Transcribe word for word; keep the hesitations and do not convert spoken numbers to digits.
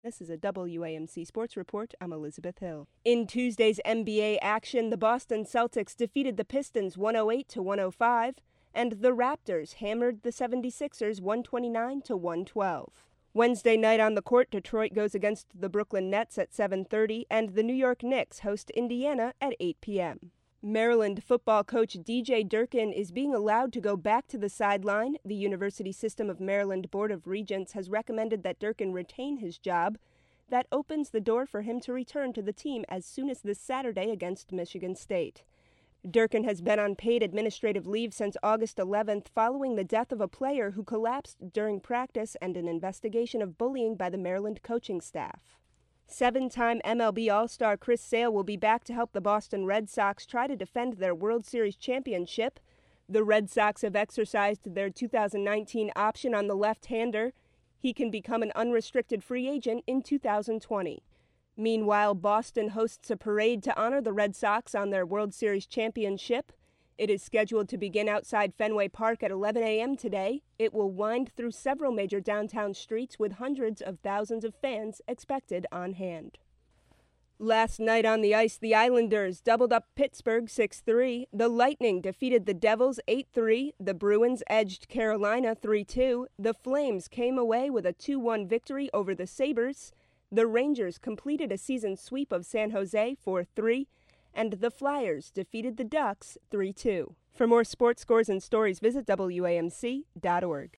This is a W A M C Sports Report. I'm Elizabeth Hill. In Tuesday's N B A action, the Boston Celtics defeated the Pistons one oh eight to one oh five, and the Raptors hammered the seventy-sixers one twenty-nine to one twelve. Wednesday night on the court, Detroit goes against the Brooklyn Nets at seven thirty, and the New York Knicks host Indiana at eight p.m. Maryland football coach D J Durkin is being allowed to go back to the sideline. The University System of Maryland Board of Regents has recommended that Durkin retain his job. That opens the door for him to return to the team as soon as this Saturday against Michigan State. Durkin has been on paid administrative leave since August eleventh following the death of a player who collapsed during practice and an investigation of bullying by the Maryland coaching staff. Seven-time M L B All-Star Chris Sale will be back to help the Boston Red Sox try to defend their World Series championship. The Red Sox have exercised their two thousand nineteen option on the left-hander. He can become an unrestricted free agent in two thousand twenty. Meanwhile, Boston hosts a parade to honor the Red Sox on their World Series championship. It is scheduled to begin outside Fenway Park at eleven a.m. today. It will wind through several major downtown streets with hundreds of thousands of fans expected on hand. Last night on the ice, the Islanders doubled up Pittsburgh six three. The Lightning defeated the Devils eight three. The Bruins edged Carolina three two. The Flames came away with a two one victory over the Sabres. The Rangers completed a season sweep of San Jose four three. And the Flyers defeated the Ducks three two. For more sports scores and stories, visit W A M C dot org.